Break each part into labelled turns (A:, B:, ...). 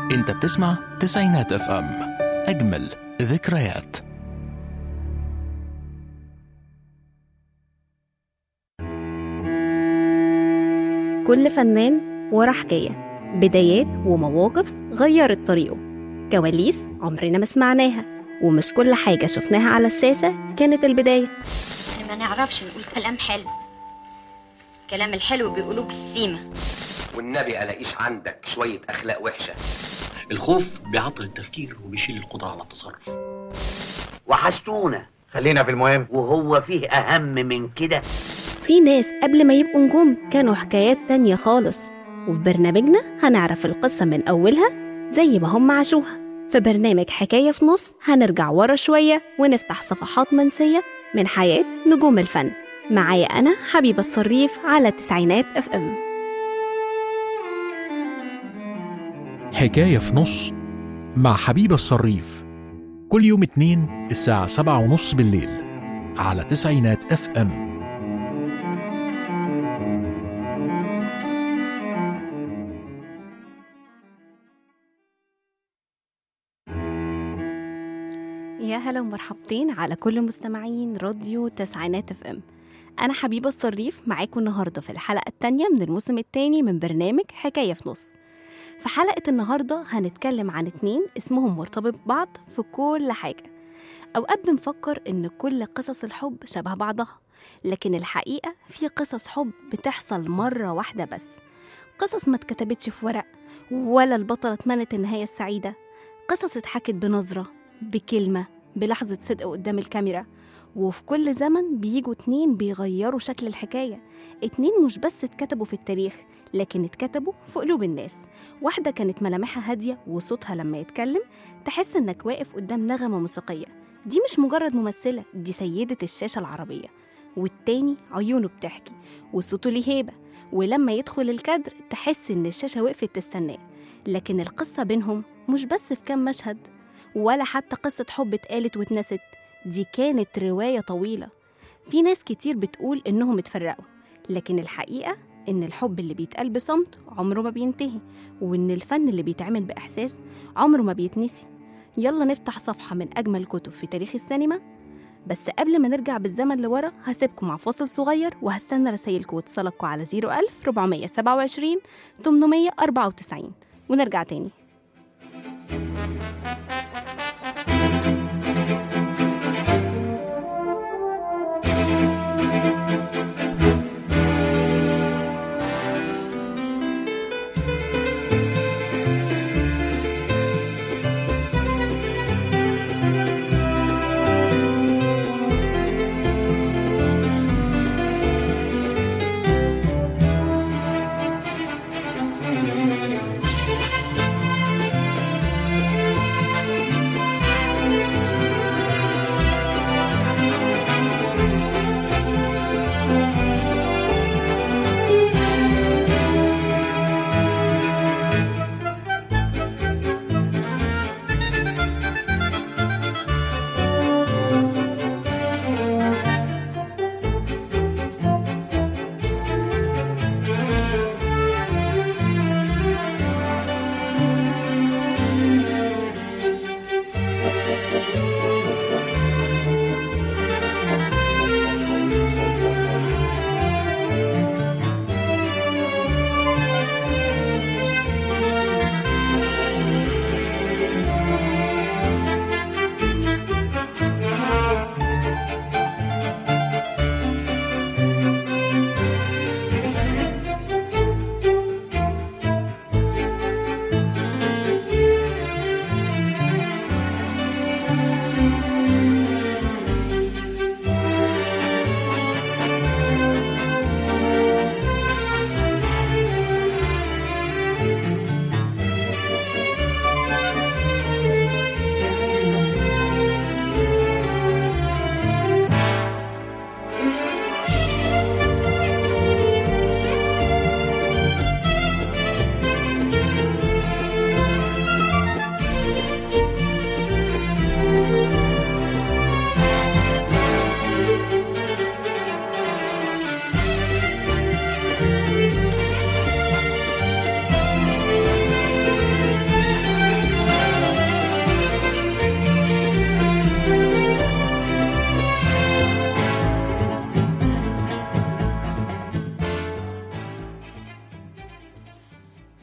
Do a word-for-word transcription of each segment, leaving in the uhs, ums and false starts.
A: انت بتسمع تسعينات اف ام، اجمل ذكريات.
B: كل فنان ورا حكاية، بدايات ومواقف غيرت طريقه، كواليس عمرنا ما سمعناها، ومش كل حاجة شفناها على الشاشة كانت البداية.
C: احنا ما نعرفش نقول كلام حلو، كلام الحلو بيقولوه بالسيمة.
D: والنبي ألاقيش عندك شوية أخلاق وحشة.
E: الخوف بيعطل التفكير وبيشيل القدرة على التصرف.
F: وحشتونا،
G: خلينا في المهم.
F: وهو فيه أهم من كده؟
B: في ناس قبل ما يبقوا نجوم كانوا حكايات تانية خالص، وفي برنامجنا هنعرف القصة من أولها زي ما هم عاشوها. في برنامج حكاية في نص هنرجع ورا شوية ونفتح صفحات منسية من حياة نجوم الفن. معايا أنا حبيبة الصريف على تسعينات اف ام.
A: حكاية في نص مع حبيبة الصريف، كل يوم اتنين الساعة سبعة ونص بالليل على تسعينات اف ام.
B: يا هلا ومرحبتين على كل مستمعين راديو تسعينات اف ام. أنا حبيبة الصريف معاكم النهاردة في الحلقة التانية من الموسم التاني من برنامج حكاية في نص. في حلقة النهاردة هنتكلم عن اتنين اسمهم مرتبط ببعض في كل حاجة. أوقات بنفكر إن كل قصص الحب شبه بعضها، لكن الحقيقة في قصص حب بتحصل مرة واحدة بس، قصص ما اتكتبتش في ورق ولا البطلة اتمنت النهاية السعيدة، قصص اتحكت بنظرة، بكلمة، بلحظة صدق قدام الكاميرا. وفي كل زمن بيجوا اتنين بيغيروا شكل الحكاية، اتنين مش بس اتكتبوا في التاريخ لكن اتكتبوا في قلوب الناس. واحدة كانت ملامحها هادية وصوتها لما يتكلم تحس انك واقف قدام نغمة موسيقية، دي مش مجرد ممثلة، دي سيدة الشاشة العربية. والتاني عيونه بتحكي وصوته ليه هيبة، ولما يدخل الكادر تحس ان الشاشة وقفت تستناه. لكن القصة بينهم مش بس في كام مشهد، ولا حتى قصة حب اتقالت واتنست، دي كانت رواية طويلة. في ناس كتير بتقول إنهم اتفرقوا، لكن الحقيقة إن الحب اللي بيتقال بصمت عمره ما بينتهي، وإن الفن اللي بيتعمل بإحساس عمره ما بيتنسي. يلا نفتح صفحة من أجمل كتب في تاريخ السينما. بس قبل ما نرجع بالزمن لورا هسيبكم مع فاصل صغير، وهستنى رسايلكم واتصالاتكم على زيرو ألف ربعمية سبعة وعشرين تمنمية أربعة وتسعين ونرجع تاني.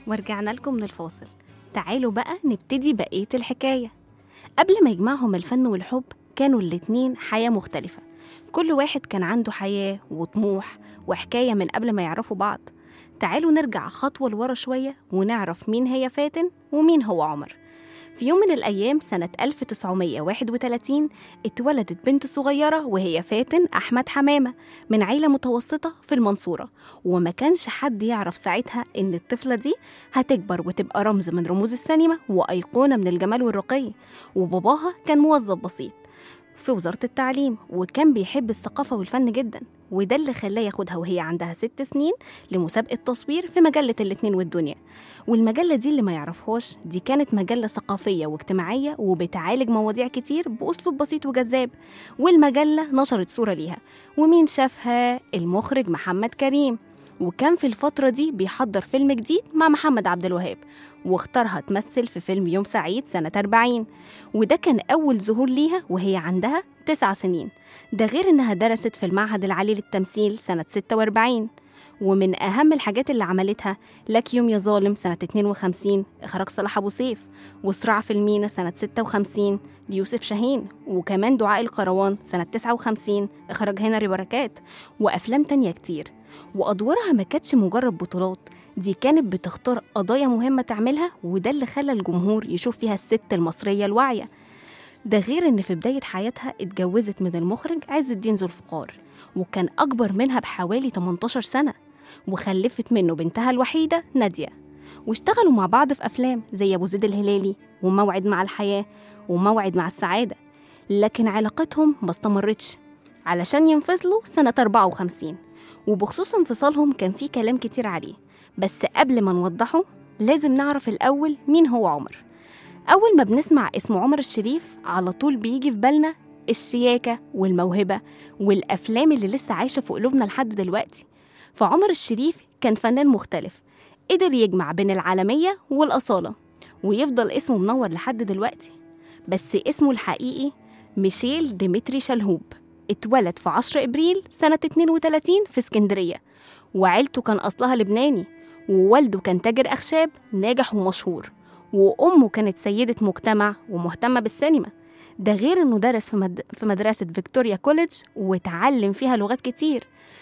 B: ورجعنا لكم من الفاصل. تعالوا بقى نبتدي بقية الحكاية. قبل ما يجمعهم الفن والحب كانوا الاتنين حياة مختلفة، كل واحد كان عنده حياة وطموح وحكاية من قبل ما يعرفوا بعض. تعالوا نرجع خطوة لورا شوية ونعرف مين هي فاتن ومين هو عمر. في يوم من الأيام سنة ألف وتسعمية وواحد وتلاتين اتولدت بنت صغيرة وهي فاتن أحمد حمامة من عيلة متوسطة في المنصورة، وما كانش حد يعرف ساعتها إن الطفلة دي هتكبر وتبقى رمز من رموز السينما وأيقونة من الجمال والرقي. وباباها كان موظف بسيط في وزارة التعليم، وكان بيحب الثقافة والفن جدا، وده اللي خلاه ياخدها وهي عندها ست سنين لمسابقة تصوير في مجلة الاتنين والدنيا. والمجلة دي اللي ما يعرفهاش، دي كانت مجلة ثقافية واجتماعية وبتعالج مواضيع كتير بأسلوب بسيط وجذاب، والمجلة نشرت صورة ليها. ومين شافها؟ المخرج محمد كريم، وكان في الفترة دي بيحضر فيلم جديد مع محمد عبد الوهاب، واختارها تمثل في فيلم يوم سعيد سنة أربعين، وده كان أول ظهور ليها وهي عندها تسع سنين. ده غير إنها درست في المعهد العالي للتمثيل سنة ستة وأربعين. ومن أهم الحاجات اللي عملتها لك يوم يا ظالم سنة اتنين وخمسين إخراج صلاح أبو سيف، وصراع في المينا سنة ستة وخمسين ليوسف شاهين، وكمان دعاء القروان سنة تسعة وخمسين إخراج هنري بركات، وأفلام تانية كتير. وأدوارها ما كانتش مجرد بطولات، دي كانت بتختار قضايا مهمة تعملها، وده اللي خلى الجمهور يشوف فيها الست المصرية الواعية. ده غير إن في بداية حياتها اتجوزت من المخرج عز الدين ذو الفقار، وكان أكبر منها بحوالي تمنتاشر سنة، وخلفت منه بنتها الوحيدة نادية. واشتغلوا مع بعض في أفلام زي أبو زيد الهلالي وموعد مع الحياة وموعد مع السعادة، لكن علاقتهم ما استمرتش علشان ينفصلوا سنة أربعة وخمسين. وبخصوص انفصالهم كان في كلام كتير عليه، بس قبل ما نوضحه لازم نعرف الأول مين هو عمر. أول ما بنسمع اسم عمر الشريف على طول بيجي في بالنا الشياكة والموهبة والأفلام اللي لسه عايشة في قلوبنا لحد دلوقتي. فعمر الشريف كان فنان مختلف، قدر يجمع بين العالمية والأصالة، ويفضل اسمه منور لحد دلوقتي. بس اسمه الحقيقي ميشيل ديمتري شلهوب. اتولد في عشرة إبريل سنة اتنين وتلاتين في اسكندرية، وعيلته كان أصلها لبناني، ووالده كان تاجر أخشاب ناجح ومشهور، وأمه كانت سيدة مجتمع ومهتمة بالسينما. ده غير إنه درس في, مد... في مدرسة فيكتوريا كوليدج، وتعلم فيها لغات كتير،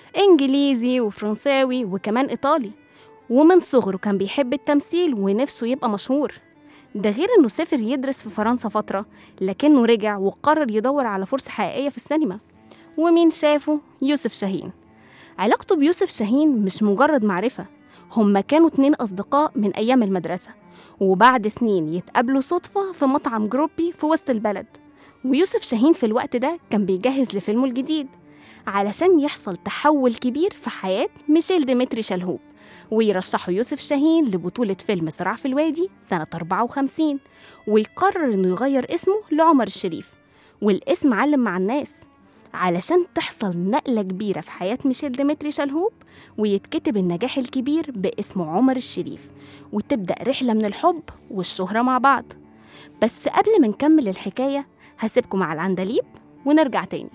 B: إنجليزي وفرنساوي وكمان إيطالي. ومن صغره كان بيحب التمثيل ونفسه يبقى مشهور. ده غير إنه سافر يدرس في فرنسا فترة، لكنه رجع وقرر يدور على فرصة حقيقية في السينما. ومين شافه؟ يوسف شاهين. علاقته بيوسف شاهين مش مجرد معرفة، هما كانوا اتنين أصدقاء من أيام المدرسة، وبعد سنين يتقابلوا صدفة في مطعم جروبي في وسط البلد. ويوسف شاهين في الوقت ده كان بيجهز لفيلمه الجديد علشان يحصل تحول كبير في حياة ميشيل ديمتري شلهوب، ويرشحوا يوسف شاهين لبطولة فيلم صراع في الوادي سنة أربعة وخمسين، ويقرر إنه يغير اسمه لعمر الشريف. والاسم علم مع الناس علشان تحصل نقلة كبيرة في حياة ميشيل ديمتري شلهوب، ويتكتب النجاح الكبير باسم عمر الشريف، وتبدأ رحلة من الحب والشهرة مع بعض. بس قبل ما نكمل الحكاية هسيبكم على العندليب ونرجع تاني.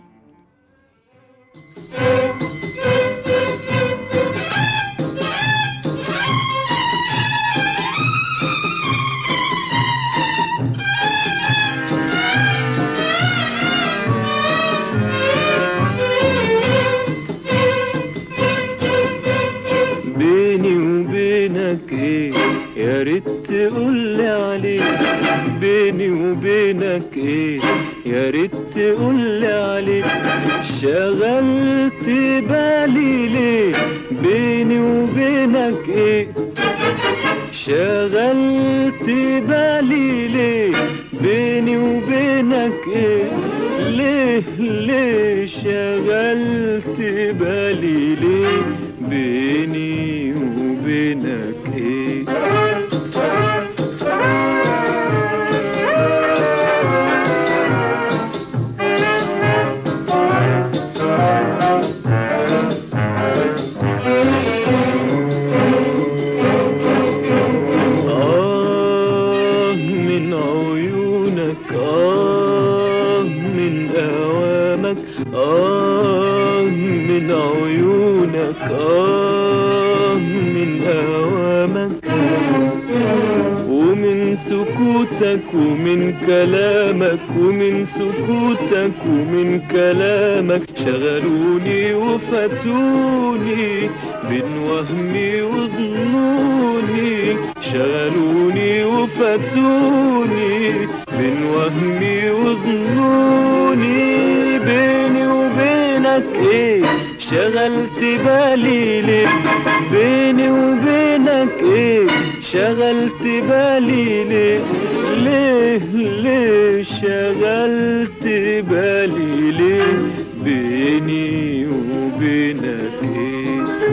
G: بيني وبينك ايه يا ريت تقولي عليه، بيني وبينك ايه يا ريت تقولي عليه، شغلت بالي ليه، بيني وبينك ايه، شغلت بالي ليه، بيني وبينك ايه، ليه ليه شغلت بالي ليه، بيني وبينك ايه. آه من عيونك، آه من أوامك، آه من عيونك، آه سكوتك ومن كلامك ومن سكوتك ومن كلامك شغلوني وفتوني بين وهمي وظنوني شغلوني وفتوني بين وهمي وظنوني بيني وبينك ايه شغلت بالي ليه بيني وبينك ايه شغلت بالي ليه ليه ليه شغلت بالي ليه بيني وبينك ايه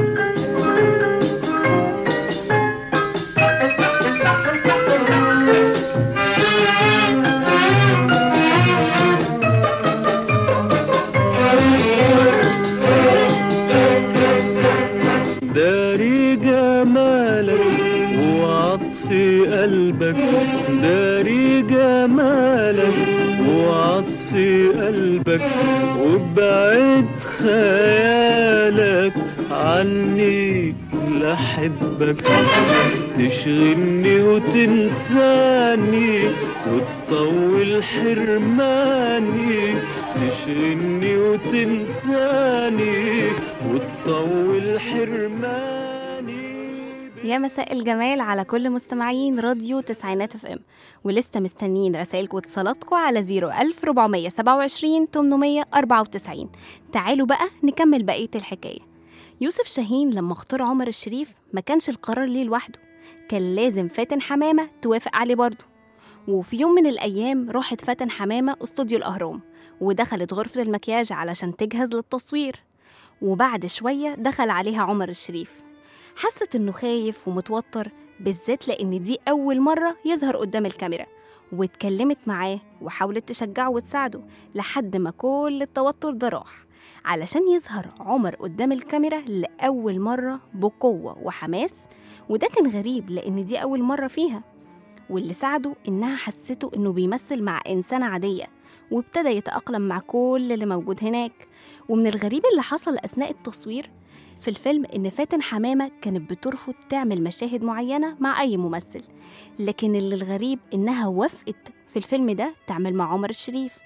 G: داري جمالك وعطف قلبك داري جمالك وعطف قلبك وبعد خيالك عني لحبك تشغلني وتنساني وتطول حرماني تشغلني وتنساني وتطول حرماني.
B: يا مساء الجمال على كل مستمعين راديو تسعينات اف ام، ولسه مستنيين رسائلكم واتصالاتكم على زيرو ألف ربعمية سبعة وعشرين تمنمية أربعة وتسعين. تعالوا بقى نكمل بقية الحكاية. يوسف شاهين لما اختار عمر الشريف ما كانش القرار ليه لوحده، كان لازم فاتن حمامة توافق عليه برضه. وفي يوم من الأيام راحت فاتن حمامة استوديو الأهرام ودخلت غرفة المكياج علشان تجهز للتصوير، وبعد شوية دخل عليها عمر الشريف. حست إنه خايف ومتوتر، بالذات لأن دي أول مرة يظهر قدام الكاميرا، واتكلمت معاه وحاولت تشجعه وتساعده لحد ما كل التوتر ده راح، علشان يظهر عمر قدام الكاميرا لأول مرة بقوة وحماس. وده كان غريب لأن دي أول مرة فيها، واللي ساعده إنها حسته إنه بيمثل مع إنسانة عادية، وابتدى يتأقلم مع كل اللي موجود هناك. ومن الغريب اللي حصل أثناء التصوير في الفيلم إن فاتن حمامة كانت بترفض تعمل مشاهد معينة مع أي ممثل، لكن اللي الغريب إنها وافقت في الفيلم ده تعمل مع عمر الشريف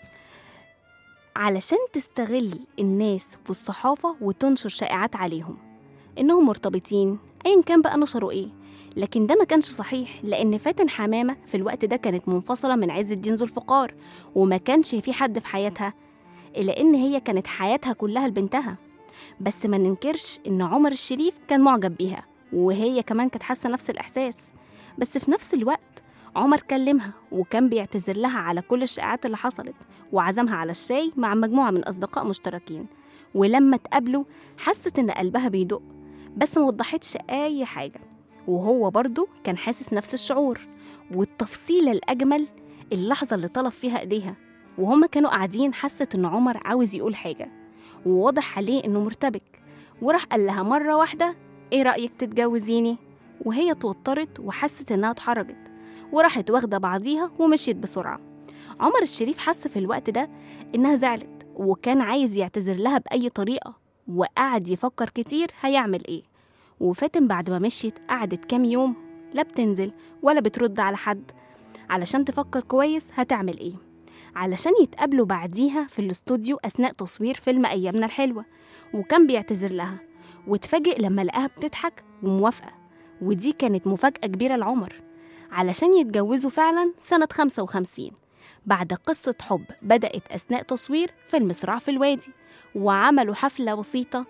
B: علشان تستغل الناس والصحافة وتنشر شائعات عليهم إنهم مرتبطين، أيا كان بقى نشروا إيه. لكن ده ما كانش صحيح، لأن فاتن حمامة في الوقت ده كانت منفصلة من عز الدين ذو الفقار، وما كانش في حد في حياتها، إلا إن هي كانت حياتها كلها لبنتها. بس ما ننكرش إن عمر الشريف كان معجب بيها، وهي كمان كانت حاسة نفس الإحساس. بس في نفس الوقت عمر كلمها وكان بيعتذر لها على كل الشائعات اللي حصلت، وعزمها على الشاي مع مجموعة من أصدقاء مشتركين. ولما تقابلوا حست إن قلبها بيدق، بس ما وضحتش أي حاجة، وهو برضو كان حاسس نفس الشعور. والتفصيلة الأجمل اللحظة اللي طلب فيها إيديها وهما كانوا قاعدين، حست إن عمر عاوز يقول حاجة وواضح عليه إنه مرتبك، وراح قال لها مرة واحدة إيه رأيك تتجوزيني؟ وهي توترت وحست إنها اتحرجت، وراحت واخدة بعضيها ومشيت بسرعة. عمر الشريف حس في الوقت ده إنها زعلت، وكان عايز يعتذر لها بأي طريقة، وقعد يفكر كتير هيعمل إيه. وفاتن بعد ما مشيت قعدت كام يوم لا بتنزل ولا بترد على حد، علشان تفكر كويس هتعمل إيه، علشان يتقابلوا بعديها في الاستوديو أثناء تصوير فيلم أيامنا الحلوة. وكان بيعتذر لها، واتفاجئ لما لقاها بتضحك وموافقة، ودي كانت مفاجأة كبيرة لعمر، علشان يتجوزوا فعلا سنة خمسة وخمسين بعد قصة حب بدأت أثناء تصوير فيلم صراع في الوادي. وعملوا حفلة بسيطة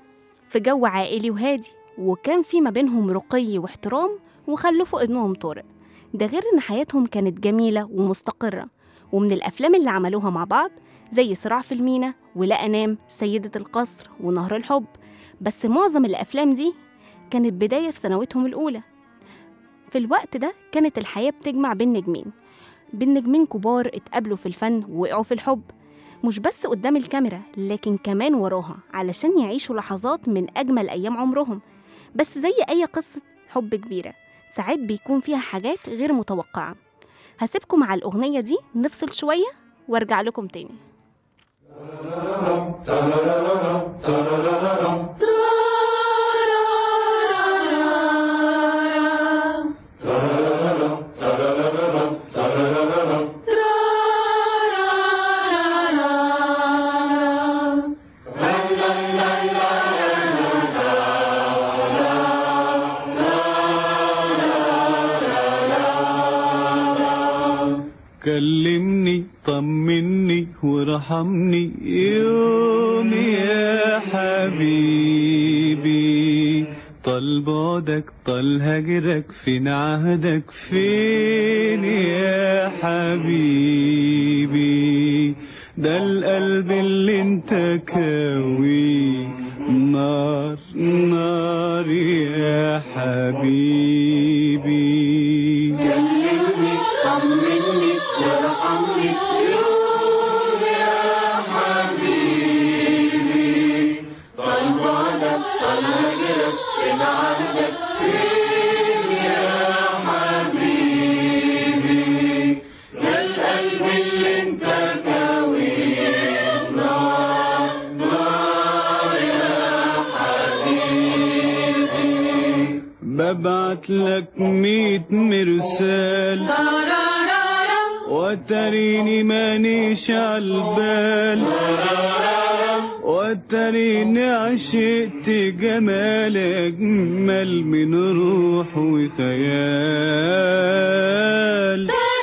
B: في جو عائلي وهادي، وكان في ما بينهم رقي واحترام، وخلفوا ابنهم طارق. ده غير إن حياتهم كانت جميلة ومستقرة. ومن الأفلام اللي عملوها مع بعض زي صراع في المينا ولا أنام، سيدة القصر، ونهر الحب. بس معظم الأفلام دي كانت بداية في سنواتهم الأولى. في الوقت ده كانت الحياة بتجمع بين نجمين بين نجمين كبار اتقابلوا في الفن ووقعوا في الحب، مش بس قدام الكاميرا لكن كمان وراها، علشان يعيشوا لحظات من أجمل أيام عمرهم. بس زي أي قصة حب كبيرة ساعات بيكون فيها حاجات غير متوقعة. هسيبكم مع الأغنية دي نفصل شوية وارجع لكم تاني.
G: كلمني طمني ورحمني يوم يا حبيبي، طال بعدك طال هجرك فين عهدك فين يا حبيبي، ده القلب اللي انت كاوي نار نار يا حبيبي.
H: كلمني طمني وارحمني يوم يا حبيبي، طال بعدك طال هجرك فين عهدك فين يا حبيبي، ده القلب اللي انت كاويه نار نار يا حبيبي.
G: ببعت لك ميت مرسال وتريني مانيش عالبال، وتريني عشقت جمال أجمل من روح وخيال،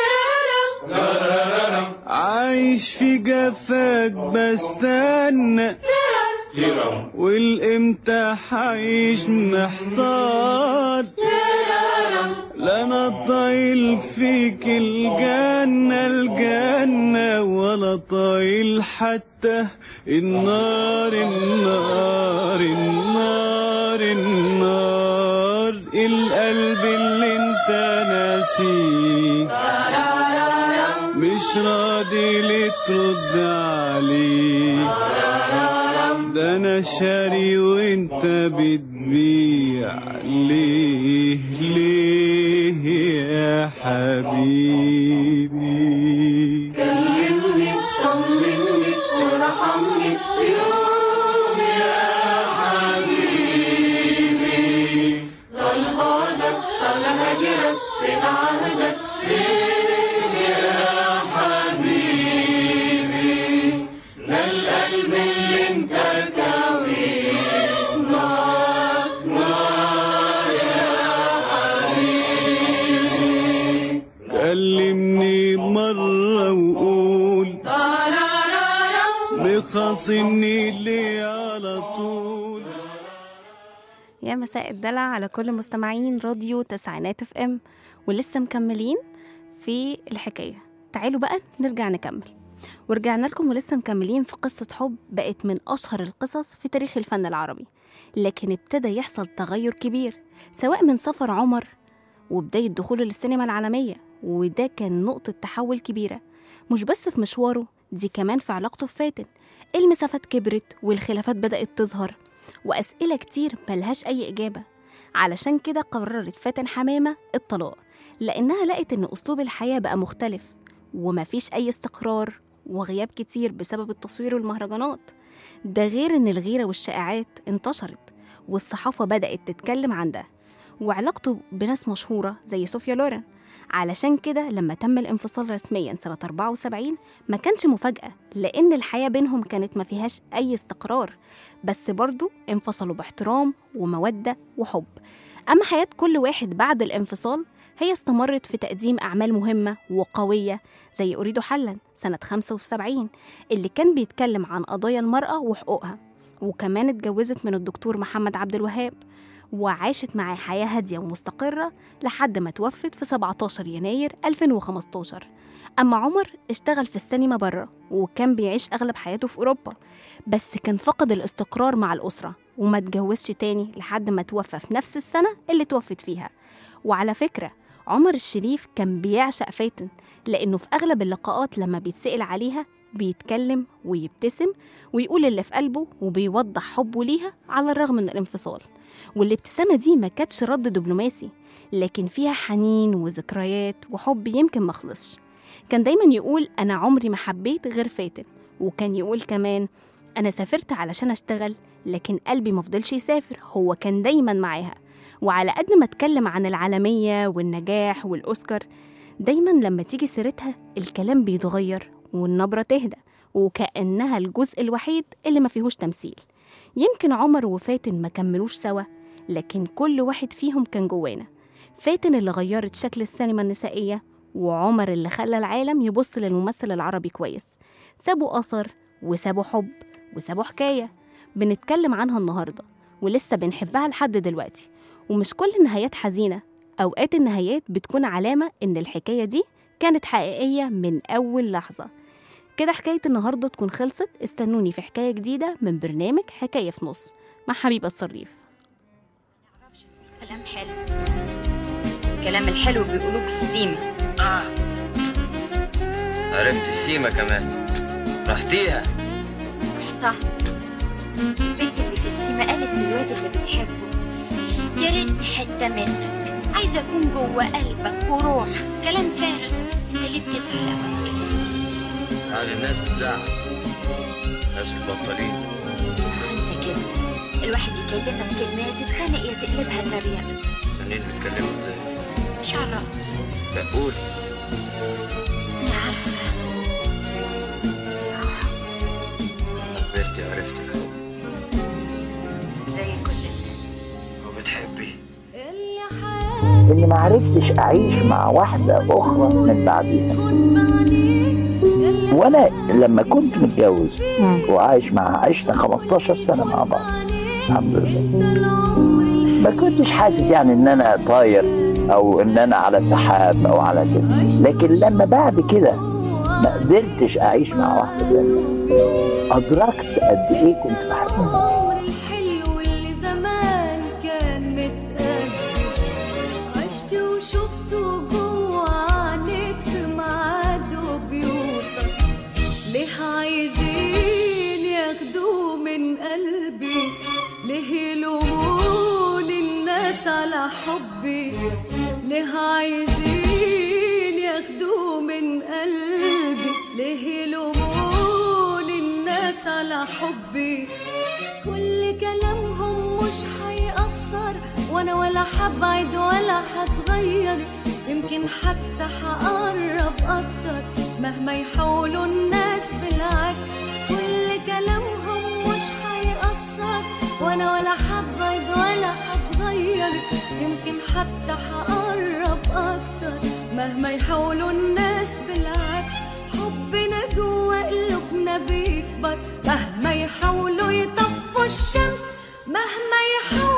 G: عايش في جفاك بستنى والامتى حعيش محتار، لا انا طايل فيك الجنة الجنة ولا طايل حتى النار النار النار النار، القلب اللي انت ناسيه مش راضي ليه ترد عليه، ده انا شاري وانت بتبيع ليه ليه يا حبيبي.
H: كلمني طمني وارحمني يوم يا حبيبي، طال بعدك طال هجرك فين عهدك فين يا حبيبي، ده القلب اللي انت كاويه نار نار يا حبيبي.
G: كلمني مرة وقول مخاصمني ليه على طول.
B: يا مساء الدلع على كل مستمعين راديو تسعينات اف ام، ولسه مكملين في الحكاية. تعالوا بقى نرجع نكمل. ورجعنا لكم ولسه مكملين في قصة حب بقت من أشهر القصص في تاريخ الفن العربي، لكن ابتدى يحصل تغير كبير سواء من سفر عمر وبداية دخوله للسينما العالمية، وده كان نقطة تحول كبيرة مش بس في مشواره، دي كمان في علاقته بفاتن. المسافات كبرت والخلافات بدأت تظهر وأسئلة كتير ملهاش أي إجابة. علشان كده قررت فاتن حمامة الطلاق، لأنها لقت إن أسلوب الحياة بقى مختلف ومفيش أي استقرار وغياب كتير بسبب التصوير والمهرجانات. ده غير إن الغيرة والشائعات انتشرت والصحافة بدأت تتكلم عن ده، وعلاقته بناس مشهورة زي صوفيا لورين. علشان كده لما تم الانفصال رسميا سنة أربعة وسبعين ما كانش مفاجأة، لأن الحياة بينهم كانت ما فيهاش أي استقرار، بس برضو انفصلوا باحترام ومودة وحب. أما حياة كل واحد بعد الانفصال هي استمرت في تقديم أعمال مهمة وقوية زي أريد حلا سنة خمسة وسبعين اللي كان بيتكلم عن قضايا المرأة وحقوقها، وكمان اتجوزت من الدكتور محمد عبد الوهاب وعاشت معاه حياة هادية ومستقرة لحد ما توفت في سبعة عشر يناير ألفين وخمستاشر. أما عمر اشتغل في السينما بره وكان بيعيش أغلب حياته في أوروبا، بس كان فقد الاستقرار مع الأسرة وما اتجوزش تاني لحد ما توفى في نفس السنة اللي توفت فيها. وعلى فكرة عمر الشريف كان بيعشق فاتن، لأنه في أغلب اللقاءات لما بيتسأل عليها بيتكلم ويبتسم ويقول اللي في قلبه وبيوضح حبه ليها على الرغم من الانفصال. والابتسامة دي ما كانتش رد دبلوماسي، لكن فيها حنين وذكريات وحب يمكن ما خلصش. كان دايما يقول أنا عمري ما حبيت غير فاتن، وكان يقول كمان أنا سافرت علشان أشتغل لكن قلبي مفضلش يسافر، هو كان دايما معاها. وعلى قد ما اتكلم عن العالمية والنجاح والأوسكار، دايما لما تيجي سيرتها الكلام بيتغير والنبرة تهدى وكأنها الجزء الوحيد اللي ما فيهوش تمثيل. يمكن عمر وفاتن ما كملوش سوا، لكن كل واحد فيهم كان جوانا. فاتن اللي غيرت شكل السينما النسائية، وعمر اللي خلى العالم يبص للممثل العربي كويس. سابوا أثر وسابوا حب وسابوا حكاية بنتكلم عنها النهاردة ولسه بنحبها لحد دلوقتي. ومش كل النهايات حزينة، أوقات النهايات بتكون علامة إن الحكاية دي كانت حقيقية من أول لحظة. كده حكاية النهاردة تكون خلصت. استنوني في حكاية جديدة من برنامج حكاية في نص مع حبيبة الصريف.
C: كلام حلو، الكلام الحلو بيقولوه بالسيمة.
I: آه. عرفت السيمة كمان، رحتيها؟
C: رحتها. البنت اللي في السيمة قالت للواد اللي بتحبه يا ريتني حتة منك، عايزة أكون جوه قلبك وروح. كلام فارغ، أنت ليه بتزعل أوي كده؟
I: هذه الناس بتزعل، ناس البطالين.
C: أنت كده الواحد يكلمك كلمة تتخانق يا تقلبها تريقة.
I: التانيين بيتكلموا ازاي؟
C: مش عارفة.
I: بقول
C: أنا عارفة.
I: كبرتي عرفتي الحب
C: زي كل الناس.
I: وبتحبي
F: اني ما عرفتش اعيش مع واحدة اخرى من بعدها. وانا لما كنت متجوز وعايش معها عشنا خمستاشر سنة مع بعض الحمد لله، ما كنتش حاسس يعني ان انا طاير او ان انا على سحاب او على كده. لكن لما بعد كده ما قدرتش اعيش مع واحدة ثانية، ادركت قد ايه كنت بحبها.
H: عايزين ياخدوا من قلبي، ليه يلومون الناس على حبي، ليه عايزين ياخدوا من قلبي، ليه يلومون الناس على حبي. كل كلامهم مش هيأثر، وانا ولا حبعد ولا هتغير، يمكن حتى هقرب اكتر مهما يحاولوا الناس. بالعكس كل كلامهم مش هيأثر، وانا ولا حبعد ولا هتغير، يمكن حتى هقرب اكتر مهما يحاولوا الناس. بالعكس حبنا جوا قلوبنا بيكبر، مهما يحاولوا يطفوا الشمس، مهما يحاولوا